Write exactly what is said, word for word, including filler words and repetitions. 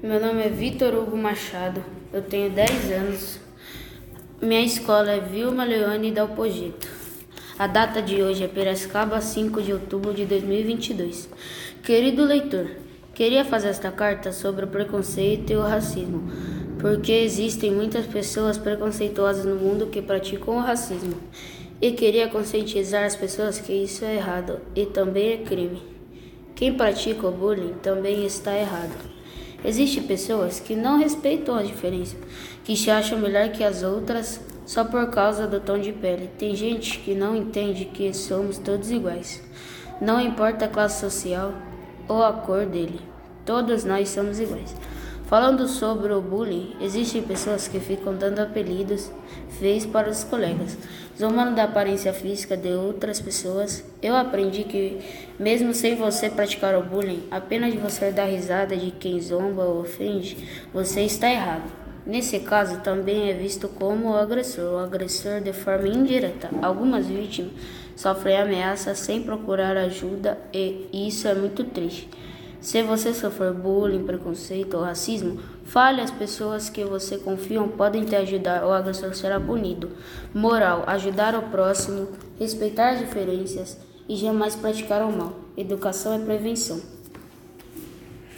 Meu nome é Vitor Hugo Machado, eu tenho dez anos. Minha escola é Vilma Leone Dalpogito. A data de hoje é Piracicaba, cinco de outubro de dois mil e vinte e dois. Querido leitor, queria fazer esta carta sobre o preconceito e o racismo, porque existem muitas pessoas preconceituosas no mundo que praticam o racismo. E queria conscientizar as pessoas que isso é errado e também é crime. Quem pratica o bullying também está errado. Existem pessoas que não respeitam a diferença, que se acham melhor que as outras só por causa do tom de pele. Tem gente que não entende que somos todos iguais. Não importa a classe social ou a cor dele, todos nós somos iguais. Falando sobre o bullying, existem pessoas que ficam dando apelidos feios para os colegas, zombando da aparência física de outras pessoas. Eu aprendi que, mesmo sem você praticar o bullying, apenas de você dar risada de quem zomba ou ofende, você está errado. Nesse caso, também é visto como o agressor, o agressor de forma indireta. Algumas vítimas sofrem ameaças sem procurar ajuda e isso é muito triste. Se você sofrer bullying, preconceito ou racismo, fale às pessoas que você confia podem te ajudar. O agressor será punido. Moral: ajudar o próximo, respeitar as diferenças e jamais praticar o mal. Educação é prevenção.